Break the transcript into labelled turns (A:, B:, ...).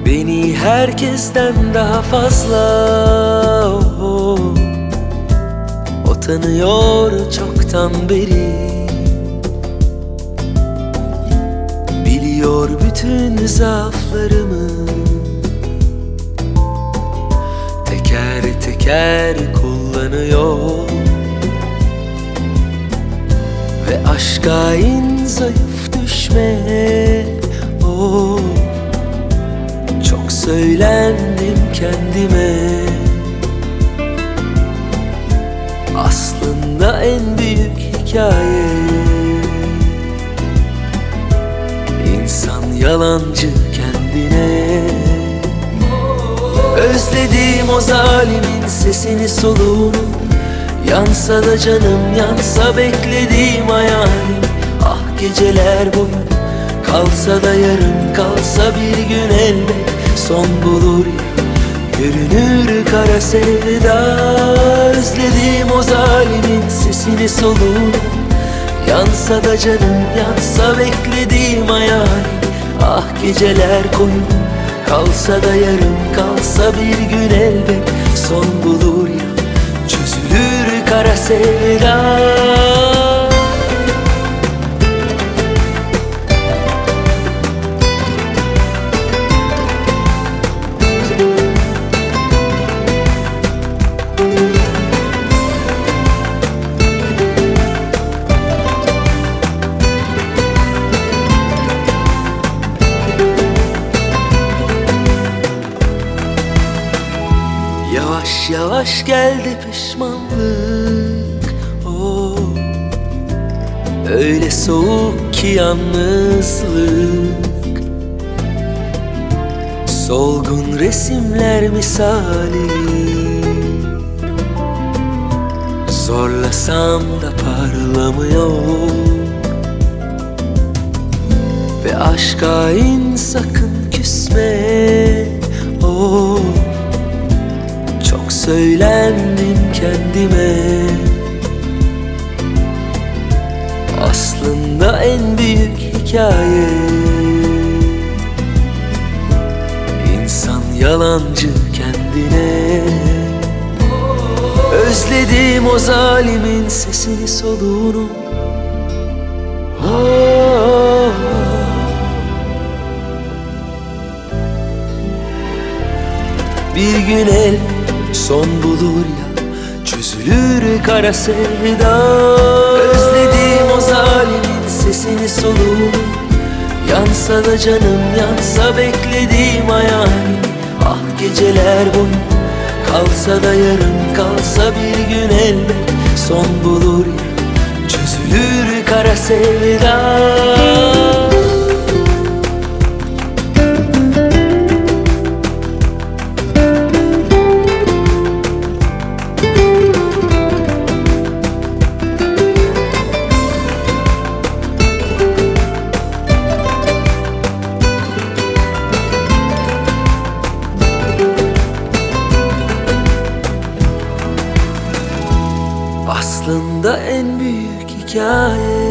A: Beni herkesten daha fazla o tanıyor çoktan beri. Biliyor bütün zaaflarımı, teker teker kullanıyor. Ve aşka in zayıf düşme, çok söylendim kendime. Aslında en büyük hikaye, İnsan yalancı kendine. Özledim o zalimin sesini soluğunu, yansa da canım yansa beklediğim hayalim. Ah geceler boyu kalsa da yarım kalsa bir gün elbet son bulur ya, görünür kara sevda. Özledim o zalimin sesini soluğunu, yansa da canım yansa beklediğim hayalim. Ah geceler koyu kalsa da yarım kalsa bir gün elbet son bulur ya, çözülür kara sevda. Yavaş yavaş geldi pişmanlık, öyle soğuk ki yalnızlık. Solgun resimler misali, zorlasam da parlamıyor. Ve aşka in sakın küsme, çok söylendim kendime. Aslında en büyük hikaye, İnsan yalancı kendine. Özledim o zalimin sesini soluğunu, bir gün el son bulur ya, çözülür kara sevda. Özledim o zalimin sesini soluğunu, yansa da canım yansa beklediğim hayalim. Ah geceler boyu kalsa da yarım kalsa bir gün elbet son bulur ya, çözülür kara sevda. Aslında en büyük hikaye,